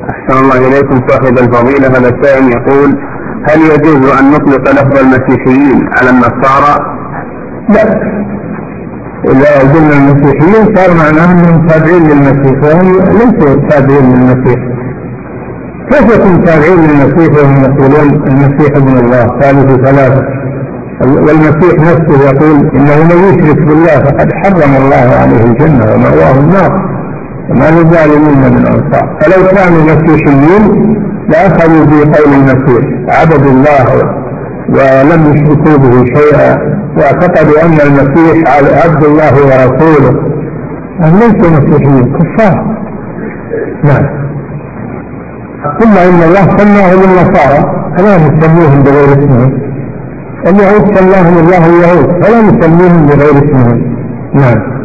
أحسن الله إليكم صاحب الفضيلة. هذا السائل يقول: هل يجوز أن نطلق لفظ المسيحيين على النصارى؟ لا، إذا قلنا المسيحيين صار معناه أنهم تابعين للمسيح، وهم ليسوا تابعين للمسيح. كيف يكون تابعين للمسيح وهم يقولون المسيح ابن الله ثالث ثلاثة؟ والمسيح نفسه يقول إنه من يشرك بالله فقد حرم الله عليه الجنة ومأواه النار وما للظالمين من أنصار. فلو كانوا مسيحيين لأخذوا بقول المسيح، عبدوا الله ولم يشركوا به شيئا، واعتقدوا أن المسيح عبد الله ورسوله. هم ليسوا مسيحيين، كفار. نعم. ثم إن الله سماهم النصارى فلا نسميهم بغير اسمهم، اليهود سماهم الله اليهود فلا نسميهم بغير اسمهم. نعم.